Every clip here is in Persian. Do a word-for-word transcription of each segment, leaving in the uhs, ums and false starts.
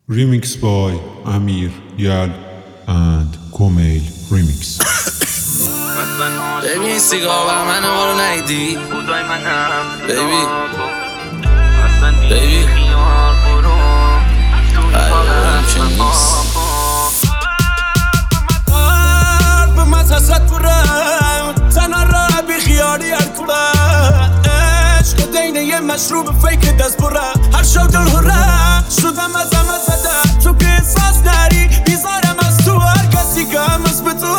Remix by Amir, Yal and Komail Remix. ببین سیگار بر منو برو نیدی بیبی بیبی قلبم که نیست قلب من حسرت پرم تنها راه بی خیالی هر کوله عشق دینه یه مشروب فیک دست بره هر شب دل هره شدم از همه زده تو که احساس نری بیزارم از تو هر کسی که هم از به تو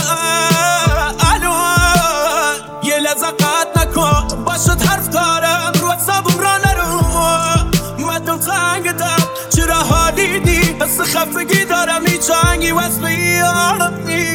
یه لحظه قطع نکن باشد حرف دارم رو حسابم را نرو مدم تنگ دم چرا حالی دی حس خفگی دارم هیچ آهنگی وز به یادمی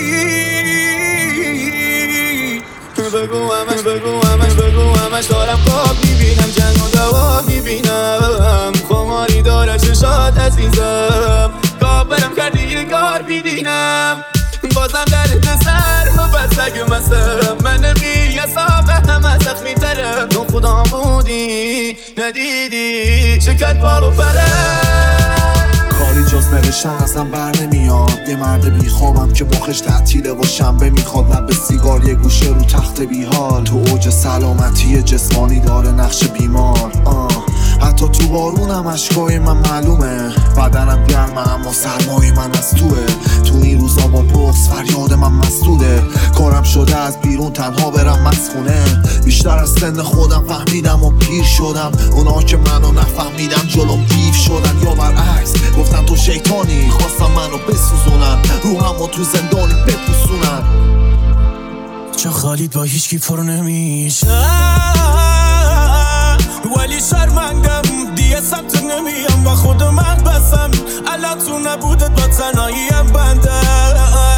بگو همش بگو همش بگو همش دارم خواب میبینم جنگ و دوا میبینم خماری داره چشات عزیزم کابرم کردی یه کار بیدینم بازم دلت سر و بس اگه مثلا من نمیاسم همه زخمی ترم تو خدا بودی ندیدی شکت بالو پره کاری جز نوشتن ازم بر نمیاد یه مرد بی خوابم که مخش تعطیله و شنبه میخواد لب سیگار یه گوشه رو تخت بیحال تو اوج سلامتی جسمانی داره نقش بیمار آه. حتی تو بارونم اشکای من معلومه بدنم گرمه اما سرمای من از توه تو این روزا با بغض فریاد من مسدوده کارم شده از بیرون تنها برم مسخونه بیشتر از سن خودم فهمیدم و پیر شدم اونا که منو نفهمیدم جلوم دیو شدن یا برعکس گفتن تو شیطانی خواستم منو بسوزونن روحمو تو زندانی بپوسونن چه خالید با هیچکی پر نمیشه ولی شرمندم دیگه سمت نمیم و خود من بسم الان تو نبودت با تنهاییم بندم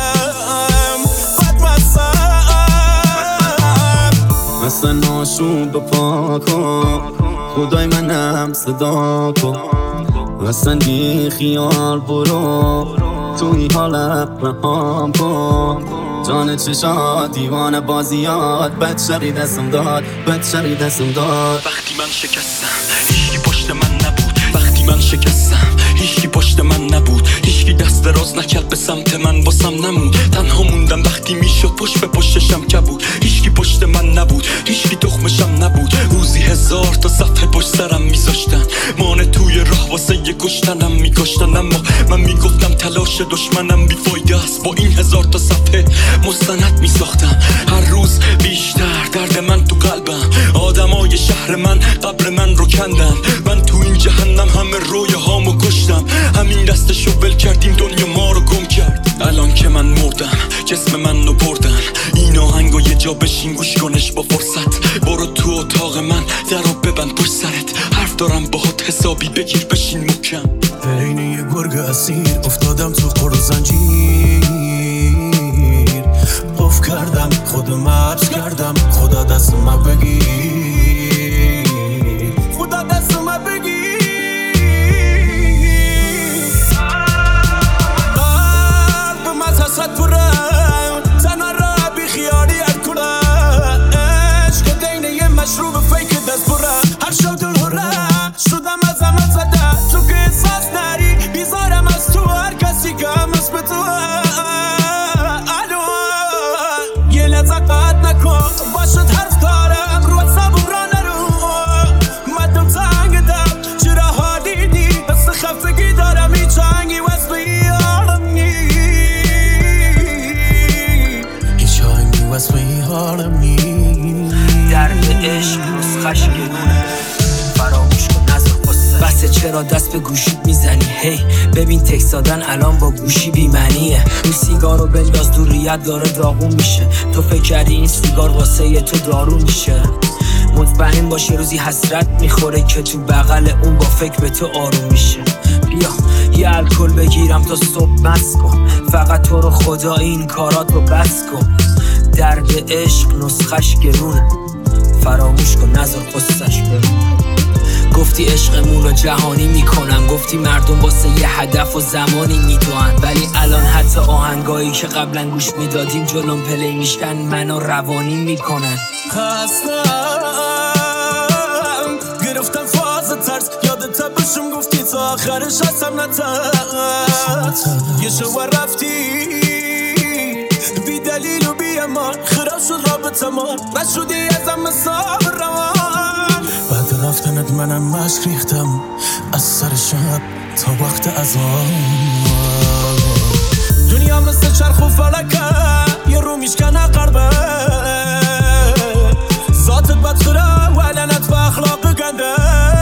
بد مسم مثل ناشون بپا کن خدای منم صدا کن اصلا بی خیال برو تو این حالت رهام کن جان چشات دیوانه بازیات بد شقی دستم داد بد شقی دستم داد وقتی من شکستم هیچکی پشت من نبود وقتی من شکستم هیچکی پشت من نبود هیچکی دست دراز نکرد به سمت من واسم نمود تنها موندم وقتی میشد پشت به پشتشم کبود هیچکی پشت من نبود هیچکی تخمشم نبود روزی هزار تا صفحه پشت سرم میذاشتن مانه توی راه واسه یه کشتنم میکشتن اما من میگفتم تلاش دشمنم بیفایده است با این هزار تا صفحه مستند میساختم هر روز بیشتر درد من تو قلبم آدمای شهر من قبر من رو کندن من تو این جهنم همه رویه هامو کشتم همین دستشو ول کردیم دنیا ما رو گم کرد الان که من مردم جسم من رو بردن این آهنگو یه جا بشین گوش کنش با فرصت برو تو اتاق من درو ببند پشت سرت حرف دارم باهات حسابی بگیر بشین محکم عین یه گرگ اسیر افتادم تو قرد زنجیر قف کردم خودم حبس کردم خدا دست ما بگیر خدا دست ما بگیر قلب من حسرت پرم تنها راه بی خیالی هر کوله عشق دینه یه مشروب فیک دست بره هر شب دل هره شدم از همه زده تو که احساس نری بیزارم از تو هر کسی که هم از به تو یه لحظه قطع نکن باشد حرف دارم رو حسابم را نرو مدم تنگ دم چرا حالی دی حس خفگی دارم هیچ آهنگی وز به یادم نی هیچ آهنگی وز به یادم نی درد عشق نسخش گرونه فراموش کن نذار قصه بسه چرا دست به گوشیت میزنی هی hey, ببین تکس دادن الان با گوشی بی معنیه این سیگارو بنداز دور ریت داره داغون میشه تو فکر کردی این سیگار واسه یه تو دارو میشه مطمئن باش یه روزی حسرت میخوره که تو بغل اون با فکر به تو آروم میشه بیا یه الکل بگیرم تا صبح مست کن فقط تو رو خدا این کارات رو بس کن درد عشق نسخش گرونه فراموش کن نذار قصهش بمونه گفتی عشقمون رو جهانی میکنم گفتی مردم واسه یه هدف و زمانی میدوئن ولی الان حتی آهنگایی که قبلا گوش میدادیم جلوم پلی میشکن منو روانی میکنن خستم گرفتم فاز ترس یادت بشم گفتی واسه آخرش هستم نترس یه شو رفتی بی دلیل و بی امان خراب شد رابطه ما نشدی ازم مثال روان بعد رفتنت منم مشک ریختم از سر شب تا وقت ازان دنیا مثل چرخ و فلکه یه رو میشکنه قربه ذاتت بدخوره و لعنت و اخلاق گنده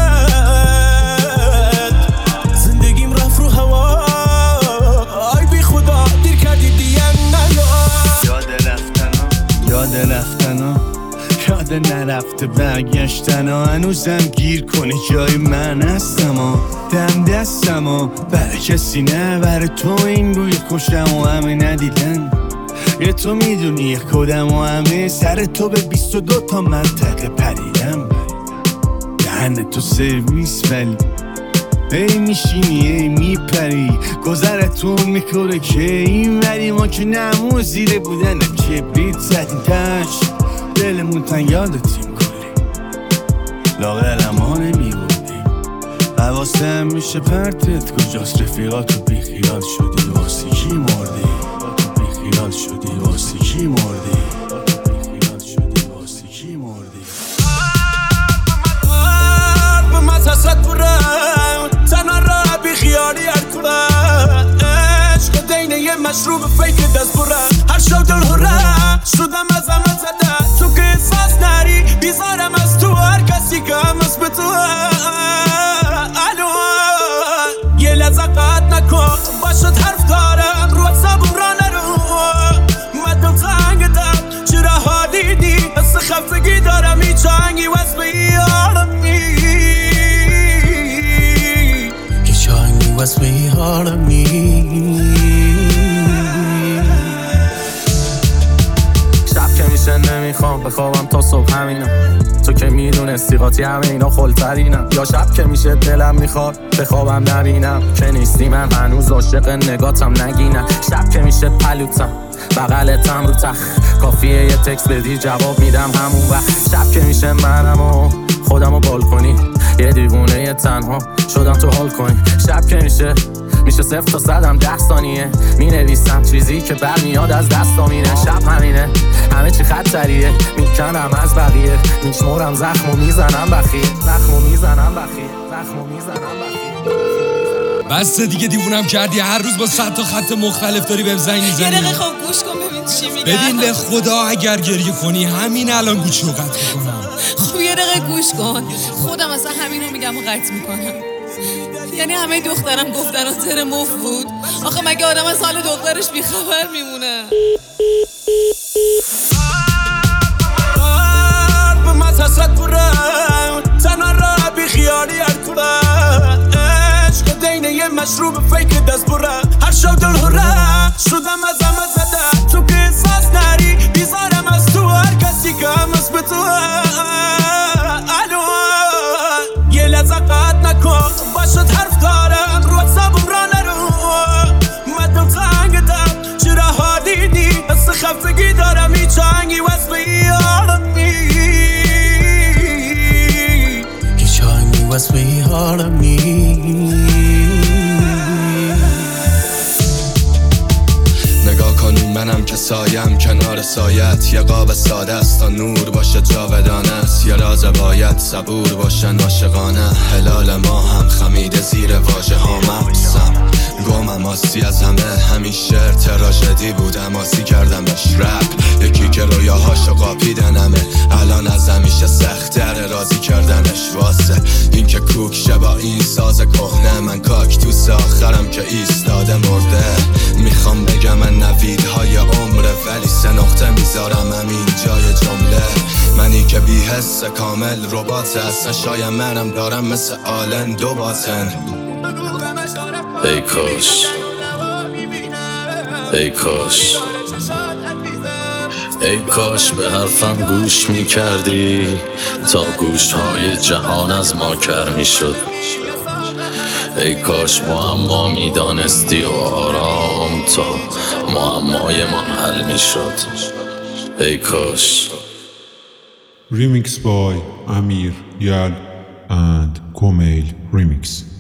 زندگیم رفت رو هوا آی بی خدا دیر کردی دیگه نیا یاد رفتن ها یاد رفتن ها یاد نرفته برگشتن ها هنوزم گیر کنه جای من هستم ها دم دستم ها برای کسی نه برای تو این روی خوشم و همه ندیدن یه تو میدونی یک کدم و همه سر تو به بیست و دو تا منطقه پریدم دهن تو سرویس ولی ای میشینی ای میپری گذرتون میکنه که این ولی ما که نمو زیره بودن کبریت زدیم تش دلمون تن یادتیم کلی لاغرم ها نمیبودیم حواسم میشه پرتت کجاست رفیقاتو بیخیال شدی واسه کی مردی بیخیال شدی واسه کی مردی بیخیال شدی واسه کی مردی به من حسرت برم تنها را بیخیالی هر کنم عشق دینه یه مشروب فیک دست برم هر شب دل هره شدم از همه زده تو که احساس نری بیزارم از تو هر کسی که هم از به تو الو یه لحظه قد نکن باشد حرف دارم رو حسابم را نرو مدم تنگ دم چرا حالی دی حس خفتگی دارم ای چنگی وز به یارمی ای چنگی وز به یارمی شب که میشه نمیخوام بخوابم تا صبح همینم تو که میدونستی قاطی همه اینا خلترینم یا شب که میشه دلم میخواد بخوابم نبینم که نیستی من هنوز عاشق نگاتم نگینم شب که میشه پلوتم بغلتم رو تخ کافیه یه تکس بدی جواب میدم همون وقت شب که میشه منم و خودمو بال کنی یه دیوونه یه تنها شدم تو حال کنی شب که میشه میشه صفر تا صدم ده ثانیه مینویسم چیزی که برمیاد از دستا میره شب همینه همه چی خطریه میکنم از بقیه میشمرم زخم و میزنم بخیر زخم و میزنم بخیر زخم و میزنم بخیر بس دیگه دیوونم کردی هر روز با صد تا خط مختلف داری بهم زنگ میزنی یه دقیقه خب گوش کن ببین چی میگه ببین به خدا اگر گریه کنی همین الان گوشو قطع میکنم خب یه دقیقه گوش کن خودم اصلا همین رو میگم و قطع میکنم یعنی همه دخترم گفتن و تر مف بود آخه مگه آدم از حال دخترش بیخبر میمونه به من حسرت برم تنها را بیخیالی هر کنم عشق دینه یه مشروب فیک دست برم هر شب دل هره شدم از همه زده تو که احساس نری بیزارم از تو هر کسی که هم از به تو الو یه لحظه قد نکن باشد حرف دارم رو حسابم را نرو مدم تنگ دم چرا حالی دی حس خفتگی دارم ای چنگی وز به یارمی ای چنگی وز به یارمی نگاه کنیم منم که سایم کنار سایت یه قاب ساده است تا نور باشه جاودانه است یه راز باید صبور باشن عاشقانه هلال ما هم خمیده زیر واژه ها مبسم گمم آسی از همه همین شعر تراژدی بود اماسی کردمش رپ یکی که رویاهاشو قاپیدنمه الان از همیشه سخت‌تره راضی کردنش واسه این که کوک شه با این ساز کهنه من کاکتوس آخرم که ایستاده مرده میخوام بگم من نویدهای عمره ولی سه نقطه میذارم همین جای جمله منی که بی حس کامل ربات هستن شاید منم دارم مثل آلن دو باطن ای کاش ای کاش ای کاش به حرفم گوش می کردی تا گوش های جهان از ما کر می شد ای کاش معما می دانستی و آرام تا معمای من حل می شد ای کاش. Remix by Amir, Yal and Komail Remix.